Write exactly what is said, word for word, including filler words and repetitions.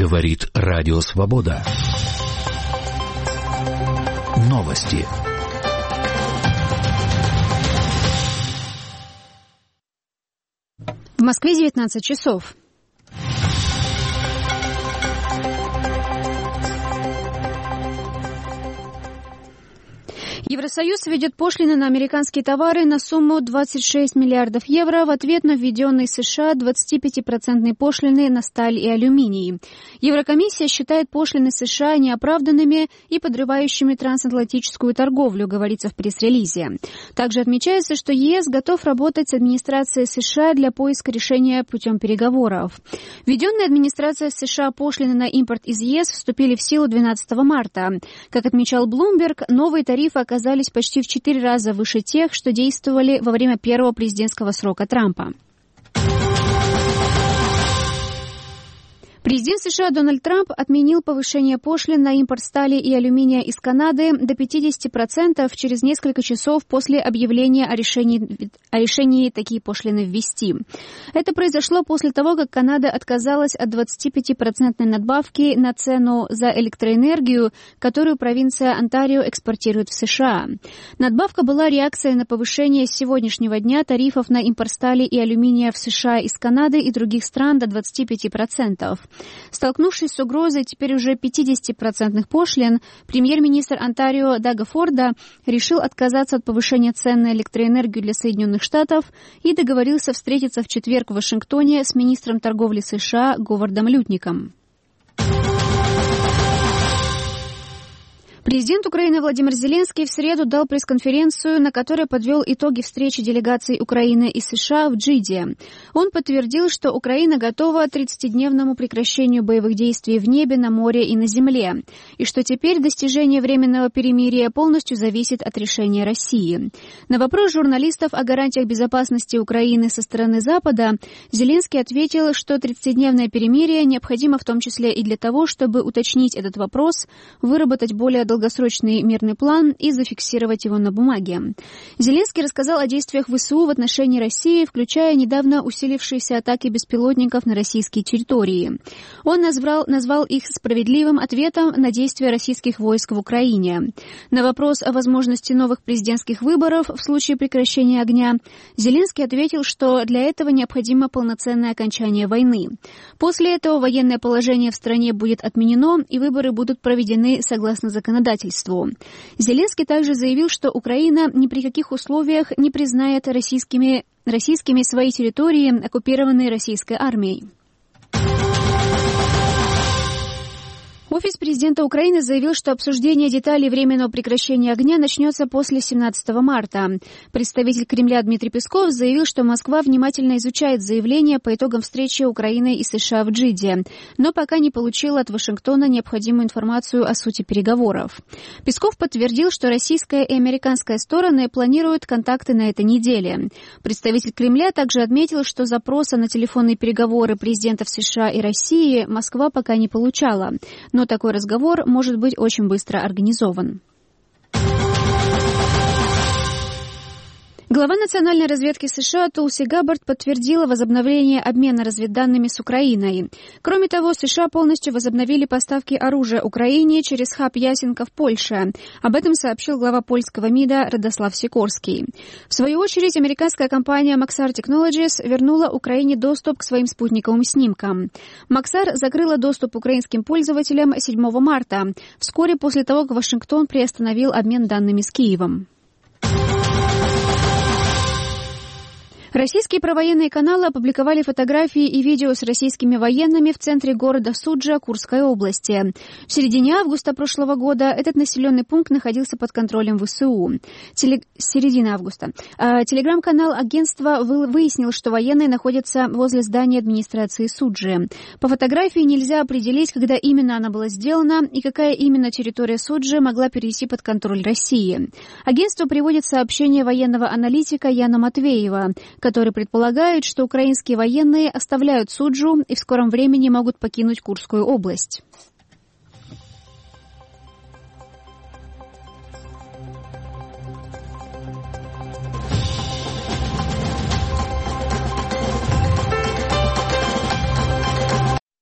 Говорит Радио Свобода. Новости. В Москве девятнадцать часов. Евросоюз введет пошлины на американские товары на сумму двадцать шесть миллиардов евро в ответ на введенные США двадцатипятипроцентные пошлины на сталь и алюминий. Еврокомиссия считает пошлины США неоправданными и подрывающими трансатлантическую торговлю, говорится в пресс-релизе. Также отмечается, что ЕС готов работать с администрацией США для поиска решения путем переговоров. Введенные администрацией США пошлины на импорт из ЕС вступили в силу двенадцатого марта. Как отмечал Bloomberg, новые тарифы оказались оказались почти в четыре раза выше тех, что действовали во время первого президентского срока Трампа. Президент США Дональд Трамп отменил повышение пошлин на импорт стали и алюминия из Канады до пятидесяти процентов через несколько часов после объявления о решении, о решении такие пошлины ввести. Это произошло после того, как Канада отказалась от двадцатипятипроцентной надбавки на цену за электроэнергию, которую провинция Онтарио экспортирует в США. Надбавка была реакцией на повышение с сегодняшнего дня тарифов на импорт стали и алюминия в США из Канады и других стран до двадцати пяти процентов. Столкнувшись с угрозой теперь уже пятидесятипроцентных пошлин, премьер-министр Онтарио Дага Форда решил отказаться от повышения цен на электроэнергию для Соединенных Штатов и договорился встретиться в четверг в Вашингтоне с министром торговли США Говардом Лютником. Президент Украины Владимир Зеленский в среду дал пресс-конференцию, на которой подвел итоги встречи делегаций Украины и США в Джиде. Он подтвердил, что Украина готова к тридцатидневному прекращению боевых действий в небе, на море и на земле, и что теперь достижение временного перемирия полностью зависит от решения России. На вопрос журналистов о гарантиях безопасности Украины со стороны Запада Зеленский ответил, что тридцатидневное перемирие необходимо в том числе и для того, чтобы уточнить этот вопрос, выработать более долгосрочный мирный план и зафиксировать его на бумаге. Зеленский рассказал о действиях ВСУ в отношении России, включая недавно усилившиеся атаки беспилотников на российские территории. Он назвал, назвал их справедливым ответом на действия российских войск в Украине. На вопрос о возможности новых президентских выборов в случае прекращения огня Зеленский ответил, что для этого необходимо полноценное окончание войны. После этого военное положение в стране будет отменено и выборы будут проведены согласно законодательству. Зеленский также заявил, что Украина ни при каких условиях не признает российскими, российскими свои территории, оккупированные российской армией. Офис президента Украины заявил, что обсуждение деталей временного прекращения огня начнется после семнадцатого марта. Представитель Кремля Дмитрий Песков заявил, что Москва внимательно изучает заявление по итогам встречи Украины и США в Джиде, но пока не получила от Вашингтона необходимую информацию о сути переговоров. Песков подтвердил, что российская и американская стороны планируют контакты на этой неделе. Представитель Кремля также отметил, что запроса на телефонные переговоры президентов США и России Москва пока не получала, но Но такой разговор может быть очень быстро организован. Глава национальной разведки США Тулси Габбард подтвердила возобновление обмена разведданными с Украиной. Кроме того, США полностью возобновили поставки оружия Украине через хаб Ясенко в Польше. Об этом сообщил глава польского МИДа Радослав Сикорский. В свою очередь, американская компания Maxar Technologies вернула Украине доступ к своим спутниковым снимкам. Maxar закрыла доступ украинским пользователям седьмого марта, вскоре после того, как Вашингтон приостановил обмен данными с Киевом. Российские провоенные каналы опубликовали фотографии и видео с российскими военными в центре города Суджа Курской области. В середине августа прошлого года этот населенный пункт находился под контролем ВСУ. Теле... С середины августа. А, телеграм-канал агентства выяснил, что военные находятся возле здания администрации Суджи. По фотографии нельзя определить, когда именно она была сделана и какая именно территория Суджи могла перейти под контроль России. Агентство приводит сообщение военного аналитика Яна Матвеева, который предполагает, что украинские военные оставляют Суджу и в скором времени могут покинуть Курскую область.